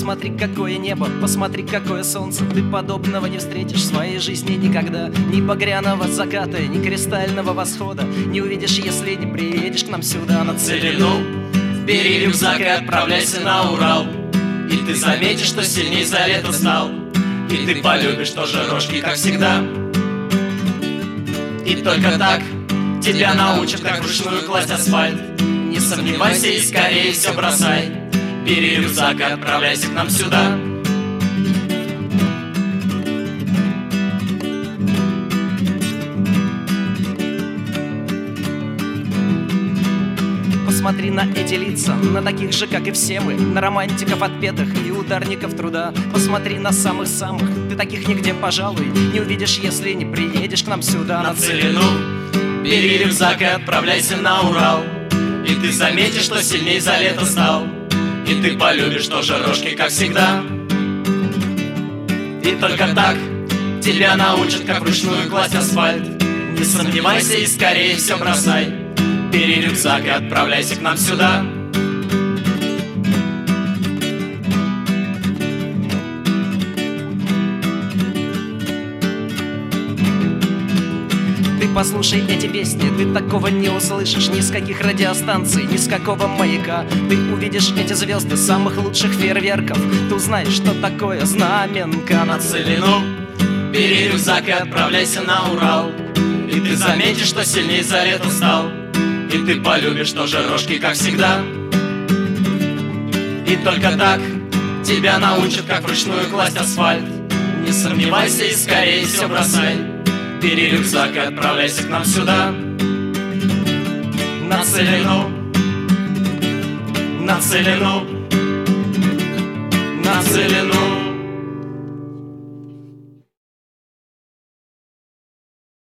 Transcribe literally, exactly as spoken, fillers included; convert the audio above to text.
Посмотри, какое небо, посмотри, какое солнце. Ты подобного не встретишь в своей жизни никогда. Ни багряного заката, ни кристального восхода не увидишь, если не приедешь к нам сюда. На целину бери рюкзак и отправляйся на Урал, и ты заметишь, что сильней за лето стал. И ты полюбишь тоже рожки, как всегда. И только так тебя научат, как вручную класть асфальт. Не сомневайся и скорее все бросай. Бери рюкзак и отправляйся к нам сюда. Посмотри на эти лица, на таких же, как и все мы, на романтиков отпетых и ударников труда. Посмотри на самых-самых, ты таких нигде, пожалуй, не увидишь, если не приедешь к нам сюда. На целину бери рюкзак и отправляйся на Урал, и ты заметишь, что сильней за лето стал. И ты полюбишь тоже рожки, как всегда. И только так тебя научат, как вручную класть асфальт. Не сомневайся и скорее все бросай. Бери рюкзак и отправляйся к нам сюда. Послушай эти песни, ты такого не услышишь ни с каких радиостанций, ни с какого маяка. Ты увидишь эти звезды самых лучших фейерверков. Ты узнаешь, что такое знаменка. На целину бери рюкзак и отправляйся на Урал, и ты заметишь, что сильней за лето стал. И ты полюбишь тоже рожки, как всегда. И только так тебя научат, как вручную класть асфальт. Не сомневайся и скорее все бросай. Бери рюкзак и отправляйся к нам сюда. На целину, на целину, на целину.